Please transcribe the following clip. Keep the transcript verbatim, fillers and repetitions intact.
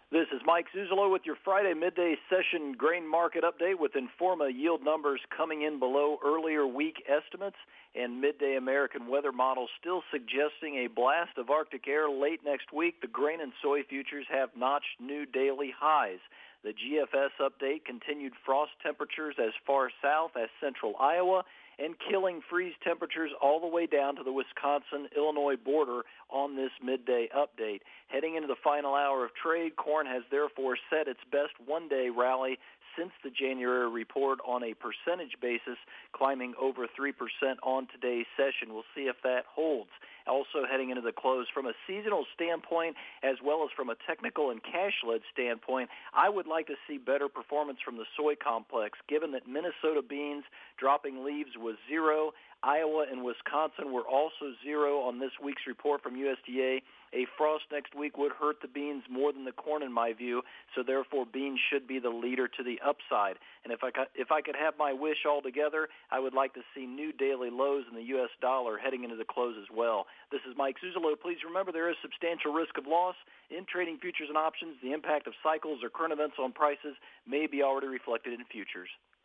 This is Mike Zuzolo with your Friday midday session grain market update with Informa yield numbers coming in below earlier week estimates and midday American weather models still suggesting a blast of Arctic air late next week. The grain and soy futures have notched new daily highs. The G F S update continued frost temperatures as far south as central Iowa and killing freeze temperatures all the way down to the Wisconsin-Illinois border on this midday update. Heading into the final hour of trade, corn has therefore set its best one-day rally since the January report on a percentage basis, climbing over three percent on today's session. We'll see if that holds. Also heading into the close, from a seasonal standpoint as well as from a technical and cash-led standpoint, I would like to see better performance from the soy complex, given that Minnesota beans dropping leaves was zero. Iowa and Wisconsin were also zero on this week's report from U S D A. A frost next week would hurt the beans more than the corn in my view, so therefore beans should be the leader to the upside. And if I could, if I could have my wish altogether, I would like to see new daily lows in the U S dollar heading into the close as well. This is Mike Zuzolo. Please remember there is substantial risk of loss in trading futures and options. The impact of cycles or current events on prices may be already reflected in futures.